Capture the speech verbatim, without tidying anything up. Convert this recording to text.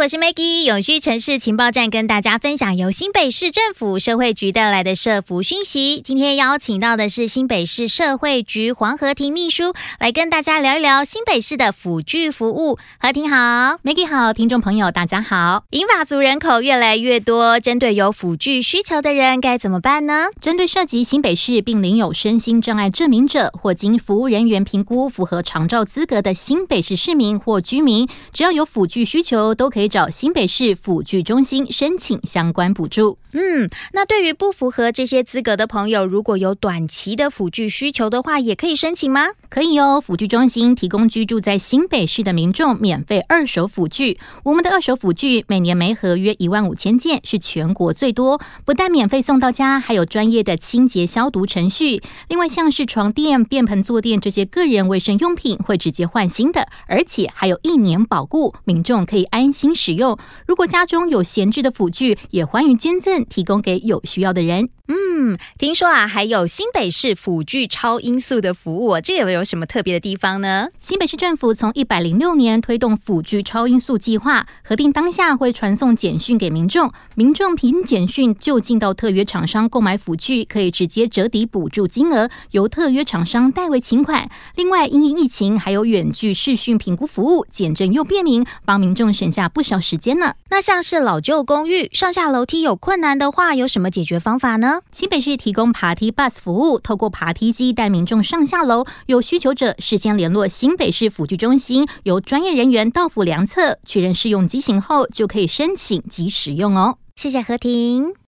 我是 Maggie， 永续城市情报站跟大家分享由新北市政府社会局带来的社福讯息。今天邀请到的是新北市社会局黄和婷秘书，来跟大家聊一聊新北市的辅具服务。和婷好。 Maggie 好，听众朋友大家好。 银发族人口越来越多，针对有辅具需求的人该怎么办呢？ 针对涉及新北市并领有身心障碍证明者或经服务人员评估符合长照资格的新北市市民或居民，只要有辅具需求都可以找新北市辅具中心申请相关补助。 嗯，那对于不符合这些资格的朋友，如果有短期的辅具需求的话，也可以申请吗？ 可以哦，辅具中心提供居住在新北市的民众免费二手辅具。我们的二手辅具每年媒合约一万五千件，是全国最多。不但免费送到家，还有专业的清洁消毒程序。另外，像是床垫、便盆坐垫这些个人卫生用品会直接换新的，而且还有一年保固，民众可以安心使用。如果家中有闲置的辅具，也欢迎捐赠，提供给有需要的人。 嗯，听说啊，还有新北市辅具超音速的服务，这个有什么特别的地方呢？ 新北市政府从一百零六年推动辅具超音速计划，核定当下会传送简讯给民众，民众凭简讯就近到特约厂商购买辅具，可以直接折抵补助金额，由特约厂商代为请款。另外，因应疫情，还有远距视讯评估服务，简政又便民，帮民众省下不少时间呢。 那像是老旧公寓上下楼梯有困难的话，有什么解决方法呢？ 新北市提供爬梯 bus 服务，透过爬梯机带民众上下楼，有需求者事先联络新北市辅具中心，由专业人员到府量测，确认适用机型后，就可以申请及使用哦。 谢谢和婷。